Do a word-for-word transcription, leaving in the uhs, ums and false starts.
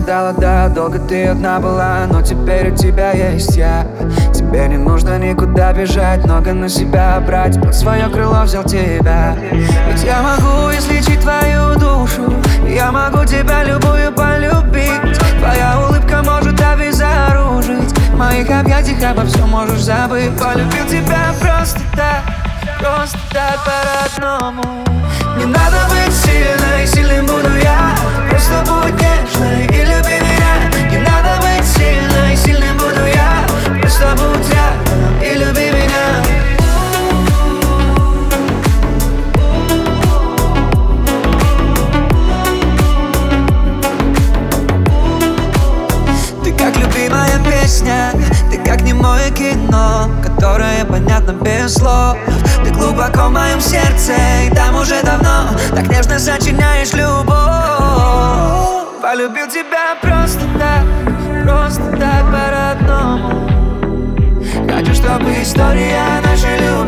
страдала, да, долго ты одна была, но теперь у тебя есть я. Тебе не нужно никуда бежать, много на себя брать, под свое крыло взял тебя. Ведь я могу излечить твою душу, я могу тебя любую полюбить. Твоя улыбка может обезоружить, в моих объятиях обо всем можешь забыть. Полюбил тебя просто так, просто так по-родному. Не надо быть сильной, сильным буду я. Просто будь нежной и люби меня. Не надо быть сильной, сильным буду я. Просто будь рядом и люби меня. Ты как любимая песня, ты как немое кино, которое понятно без слов. Ты глубоко в моем сердце, и там уже давно так нежно сочиняешь любовь. Полюбил тебя просто так, просто так по-родному. Хочу, чтобы история нашей любви